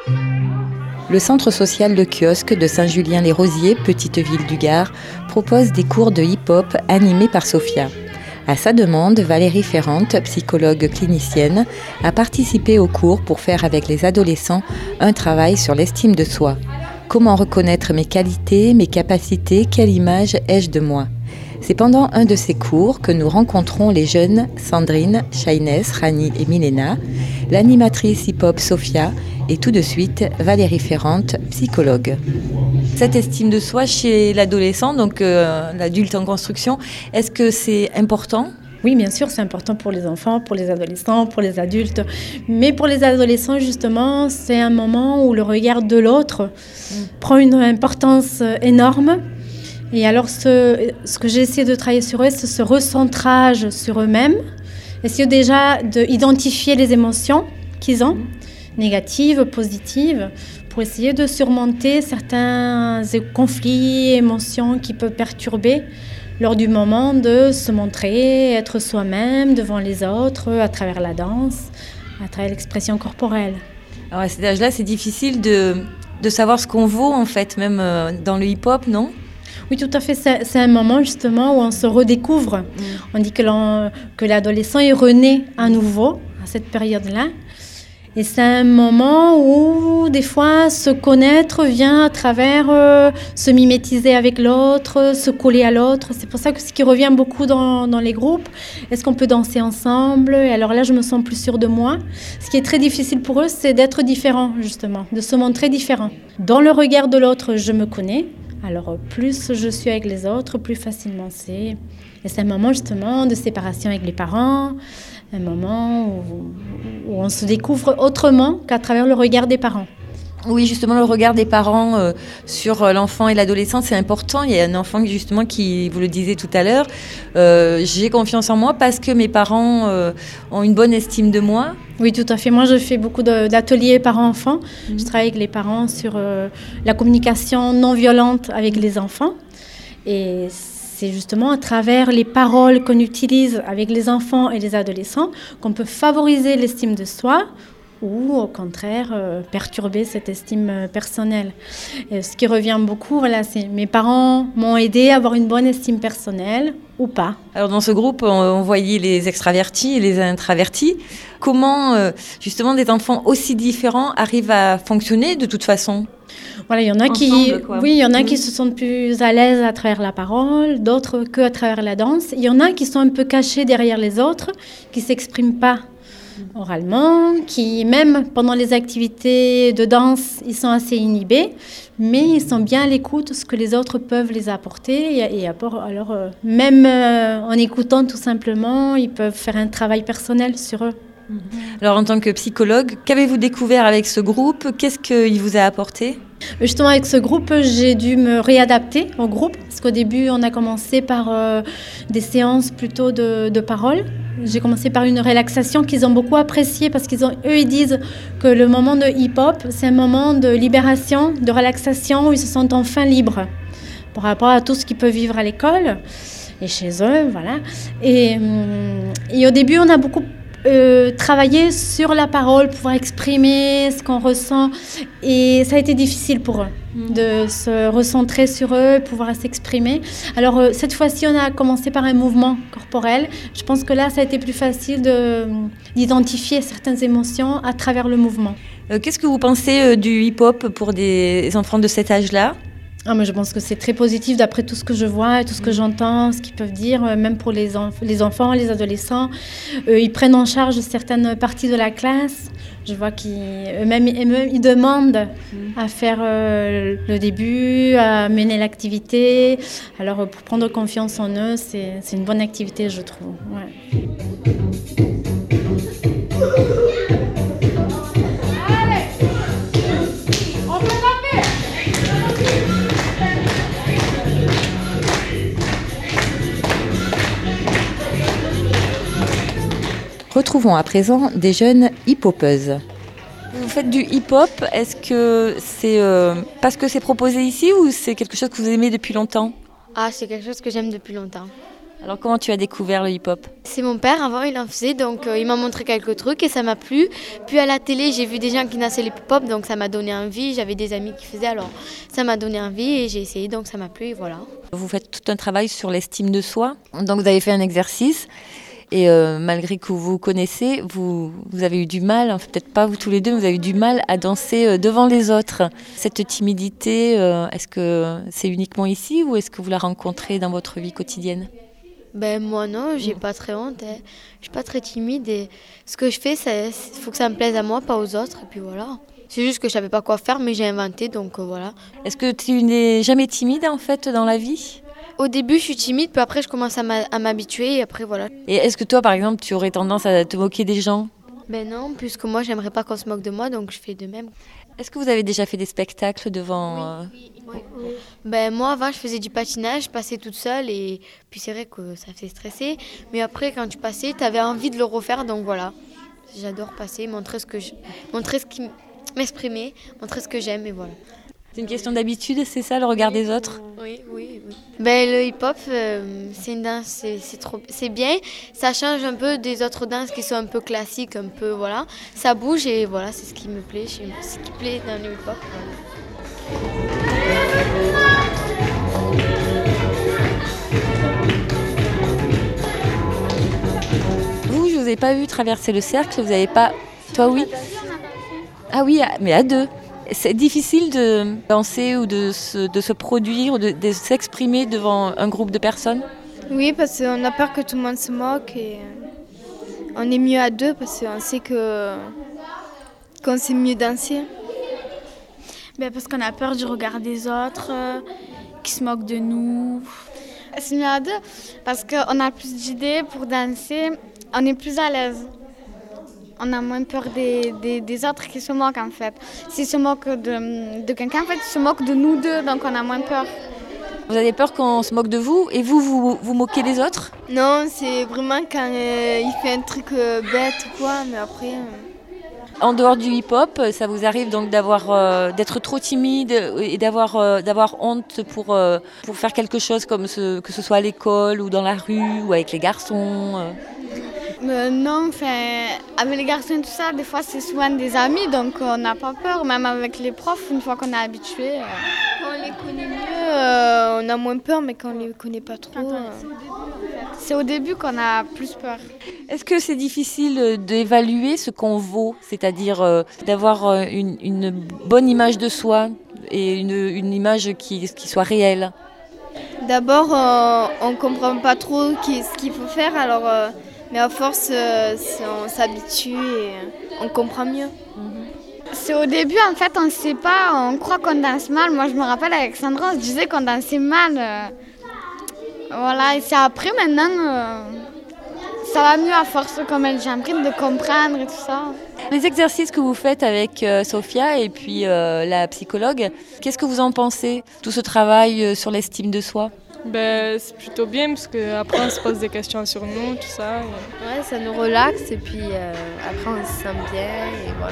Le centre social Le Kiosque de Saint-Julien-les-Rosiers, petite ville du Gard, propose des cours de hip-hop animés par Sophia. À sa demande, Valérie Ferrante, psychologue clinicienne, a participé aux cours pour faire avec les adolescents un travail sur l'estime de soi. Comment reconnaître mes qualités, mes capacités, quelle image ai-je de moi ? C'est pendant un de ces cours que nous rencontrons les jeunes Sandrine, Shainès, Rani et Milena, l'animatrice hip-hop Sophia et tout de suite Valérie Ferrante, psychologue. Cette estime de soi chez l'adolescent, donc l'adulte en construction, est-ce que c'est important ? Oui, bien sûr, c'est important pour les enfants, pour les adolescents, pour les adultes. Mais pour les adolescents, justement, c'est un moment où le regard de l'autre prend une importance énorme. Et alors, ce que j'ai essayé de travailler sur eux, c'est ce recentrage sur eux-mêmes. Essayer déjà d'identifier les émotions qu'ils ont, négatives, positives, pour essayer de surmonter certains conflits, émotions qui peuvent perturber lors du moment de se montrer, être soi-même devant les autres, à travers la danse, à travers l'expression corporelle. Alors à cet âge-là, c'est difficile de savoir ce qu'on vaut, en fait, même dans le hip-hop, non ? Oui, tout à fait. C'est un moment justement où on se redécouvre. On dit que l'adolescent est rené à nouveau à cette période-là. Et c'est un moment où des fois se connaître vient à travers se mimétiser avec l'autre, se coller à l'autre. C'est pour ça que ce qui revient beaucoup dans les groupes, est-ce qu'on peut danser ensemble ? Et alors là, je me sens plus sûre de moi. Ce qui est très difficile pour eux, c'est d'être différent justement, de se montrer différent. Dans le regard de l'autre, je me connais. Alors, plus je suis avec les autres, plus facilement c'est. Et c'est un moment justement de séparation avec les parents, un moment où on se découvre autrement qu'à travers le regard des parents. Oui, justement, le regard des parents sur l'enfant et l'adolescent, c'est important. Il y a un enfant justement qui, vous le disiez tout à l'heure, j'ai confiance en moi parce que mes parents ont une bonne estime de moi. Oui, tout à fait. Moi, je fais beaucoup d'ateliers parents-enfants. Je travaille avec les parents sur la communication non violente avec les enfants. Et c'est justement à travers les paroles qu'on utilise avec les enfants et les adolescents qu'on peut favoriser l'estime de soi ou au contraire perturber cette estime personnelle. Et ce qui revient beaucoup, voilà, c'est mes parents m'ont aidé à avoir une bonne estime personnelle ou pas. Alors dans ce groupe, on voyait les extravertis et les introvertis. Comment justement des enfants aussi différents arrivent à fonctionner de toute façon ? Voilà, il y en a qui se sentent plus à l'aise à travers la parole, d'autres qu'à travers la danse. Il y en a qui sont un peu cachés derrière les autres, qui s'expriment pas oralement, qui même pendant les activités de danse, ils sont assez inhibés, mais ils sont bien à l'écoute de ce que les autres peuvent les apporter. Alors, même en écoutant tout simplement, ils peuvent faire un travail personnel sur eux. Alors en tant que psychologue, qu'avez-vous découvert avec ce groupe ? Qu'est-ce qu'il vous a apporté ? Justement, avec ce groupe, j'ai dû me réadapter au groupe, parce qu'au début, on a commencé par des séances plutôt de parole. J'ai commencé par une relaxation qu'ils ont beaucoup appréciée, parce ils disent que le moment de hip-hop, c'est un moment de libération, de relaxation, où ils se sentent enfin libres par rapport à tout ce qu'ils peuvent vivre à l'école et chez eux, voilà. Et au début, on a beaucoup travailler sur la parole, pouvoir exprimer ce qu'on ressent, et ça a été difficile pour eux de se recentrer sur eux, pouvoir s'exprimer. Alors cette fois-ci on a commencé par un mouvement corporel. Je pense que là ça a été plus facile d'identifier certaines émotions à travers le mouvement. Qu'est-ce que vous pensez du hip-hop pour des enfants de cet âge-là ? Mais je pense que c'est très positif d'après tout ce que je vois et tout ce que j'entends, ce qu'ils peuvent dire, même pour les enfants, les adolescents. Ils prennent en charge certaines parties de la classe. Je vois qu'eux-mêmes ils demandent à faire le début, à mener l'activité. Alors pour prendre confiance en eux, c'est une bonne activité, je trouve. Ouais. Retrouvons à présent des jeunes hip-hopeuses. Vous faites du hip-hop, est-ce que c'est parce que c'est proposé ici ou c'est quelque chose que vous aimez depuis longtemps ? C'est quelque chose que j'aime depuis longtemps. Alors comment tu as découvert le hip-hop ? C'est mon père, avant il en faisait, donc il m'a montré quelques trucs et ça m'a plu. Puis à la télé, j'ai vu des gens qui dansaient le hip-hop, donc ça m'a donné envie. J'avais des amis qui faisaient, alors ça m'a donné envie et j'ai essayé, donc ça m'a plu et voilà. Vous faites tout un travail sur l'estime de soi. Donc vous avez fait un exercice et malgré que vous vous connaissez, vous avez eu du mal, hein, peut-être pas vous tous les deux, mais vous avez eu du mal à danser devant les autres. Cette timidité, est-ce que c'est uniquement ici ou est-ce que vous la rencontrez dans votre vie quotidienne ? Ben moi non, j'ai pas très honte, hein. Je suis pas très timide et ce que je fais, il faut que ça me plaise à moi, pas aux autres et puis voilà. C'est juste que je savais pas quoi faire mais j'ai inventé donc voilà. Est-ce que tu n'es jamais timide en fait dans la vie ? Au début je suis timide puis après je commence à m'habituer et après voilà. Et est-ce que toi par exemple tu aurais tendance à te moquer des gens ? Ben non, puisque moi j'aimerais pas qu'on se moque de moi donc je fais de même. Est-ce que vous avez déjà fait des spectacles devant... Oui. Ben moi avant je faisais du patinage, je passais toute seule et puis c'est vrai que ça fait stresser. Mais après quand tu passais, tu avais envie de le refaire donc voilà. J'adore passer, m'exprimer, montrer ce que j'aime et voilà. C'est une question d'habitude, c'est ça le regard des autres ? Oui. Ben le hip-hop c'est une danse, c'est bien. Ça change un peu des autres danses qui sont un peu classiques, un peu voilà. Ça bouge et voilà, c'est ce qui me plaît, c'est ce qui plaît dans le hip-hop. Vous, je vous ai pas vu traverser le cercle, vous avez pas... Toi oui ? Ah oui, mais à deux. C'est difficile de danser ou de se produire, ou de s'exprimer devant un groupe de personnes ? Oui, parce qu'on a peur que tout le monde se moque et on est mieux à deux parce qu'on sait qu'on sait mieux danser. Ben parce qu'on a peur du regard des autres, qui se moquent de nous. C'est mieux à deux parce qu'on a plus d'idées pour danser, on est plus à l'aise. On a moins peur des autres qui se moquent en fait. S'ils se moquent de quelqu'un, en fait, ils se moquent de nous deux, donc on a moins peur. Vous avez peur qu'on se moque de vous et vous moquez des autres ? Non, c'est vraiment quand il fait un truc bête ou quoi, mais après... En dehors du hip-hop, ça vous arrive donc d'être trop timide et d'avoir honte pour faire quelque chose comme que ce soit à l'école ou dans la rue ou avec les garçons Non, avec les garçons et tout ça, des fois c'est souvent des amis, donc on n'a pas peur. Même avec les profs, une fois qu'on est habitué. Quand on les connaît mieux, on a moins peur, mais quand on les connaît pas trop... C'est au début qu'on a plus peur. Est-ce que c'est difficile d'évaluer ce qu'on vaut, c'est-à-dire d'avoir une bonne image de soi et une image qui soit réelle ? D'abord, on ne comprend pas trop ce qu'il faut faire, alors, mais à force, on s'habitue et on comprend mieux. C'est au début, en fait, on ne sait pas, on croit qu'on danse mal. Moi, je me rappelle avec Sandra, on se disait qu'on dansait mal. Voilà, et c'est après, maintenant, ça va mieux à force, comme elle j'ai appris de comprendre et tout ça. Les exercices que vous faites avec Sophia et puis la psychologue, qu'est-ce que vous en pensez ? Tout ce travail sur l'estime de soi ? C'est plutôt bien parce qu'après on se pose des questions sur nous, tout ça. Ouais, ça nous relaxe et puis après on se sent bien et voilà.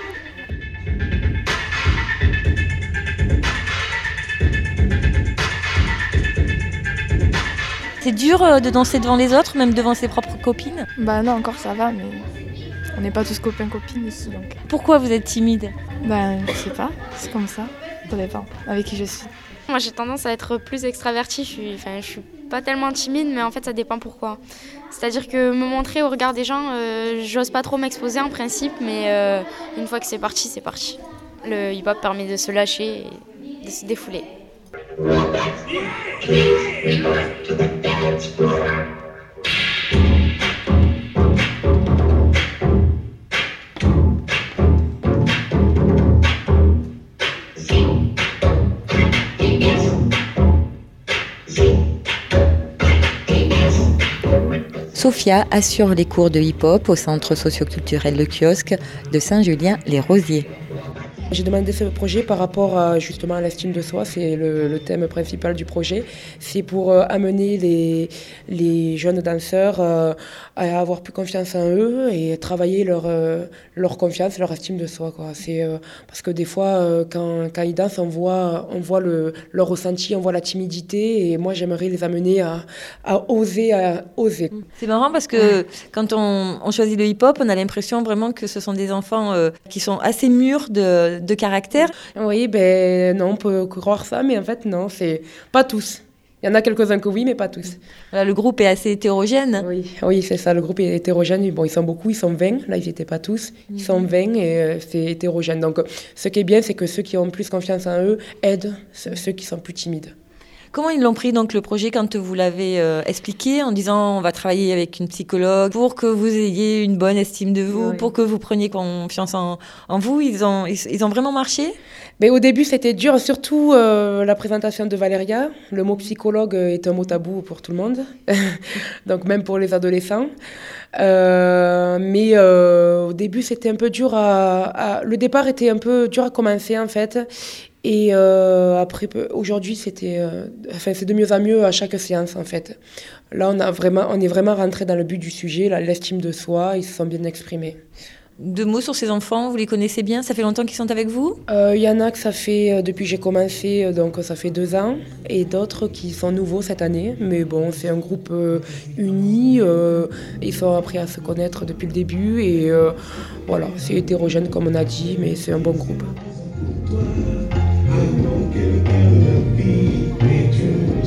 C'est dur de danser devant les autres, même devant ses propres copines ? Non, encore ça va, mais on n'est pas tous copains-copines ici. Donc. Pourquoi vous êtes timide ? Je sais pas, c'est comme ça. Ça dépend avec qui je suis. Moi j'ai tendance à être plus extravertie, je suis pas tellement timide mais en fait ça dépend pourquoi. C'est-à-dire que me montrer au regard des gens, j'ose pas trop m'exposer en principe mais une fois que c'est parti, c'est parti. Le hip-hop permet de se lâcher et de se défouler. Sophia assure les cours de hip-hop au centre socioculturel Le Kiosque de Saint-Julien-les-Rosiers. J'ai demandé ce projet par rapport à, justement à l'estime de soi, c'est le thème principal du projet. C'est pour amener les jeunes danseurs à avoir plus confiance en eux et travailler leur confiance, leur estime de soi, quoi. C'est, parce que des fois, quand ils dansent, on voit leur ressenti, on voit la timidité, et moi j'aimerais les amener à oser. C'est marrant parce que quand on choisit le hip-hop, on a l'impression vraiment que ce sont des enfants qui sont assez mûrs de caractère. Oui, non, on peut croire ça, mais en fait non, c'est pas tous. Il y en a quelques-uns que oui, mais pas tous. Voilà, le groupe est assez hétérogène. Oui, c'est ça, le groupe est hétérogène. Bon, ils sont beaucoup, ils sont 20. Là, ils n'étaient pas tous. Ils sont 20 et c'est hétérogène. Donc, ce qui est bien, c'est que ceux qui ont plus confiance en eux aident ceux qui sont plus timides. Comment ils l'ont pris, donc, le projet, quand vous l'avez expliqué, en disant on va travailler avec une psychologue pour que vous ayez une bonne estime de vous, pour que vous preniez confiance en vous. Ils ont vraiment marché? Mais au début, c'était dur, surtout la présentation de Valéria. Le mot psychologue est un mot tabou pour tout le monde, donc même pour les adolescents. Mais au début, c'était un peu dur le départ était un peu dur à commencer, en fait. Et après, aujourd'hui, c'est de mieux en mieux à chaque séance, en fait. Là, on est vraiment rentré dans le but du sujet, l'estime de soi, ils se sont bien exprimés. 2 mots sur ces enfants, vous les connaissez bien? Ça fait longtemps qu'ils sont avec vous? Il y en a que ça fait, depuis que j'ai commencé, donc ça fait 2 ans, et d'autres qui sont nouveaux cette année. Mais bon, c'est un groupe uni, ils sont appris à se connaître depuis le début, et voilà, c'est hétérogène comme on a dit, mais c'est un bon groupe. I know quelqu'un le vit, mais tu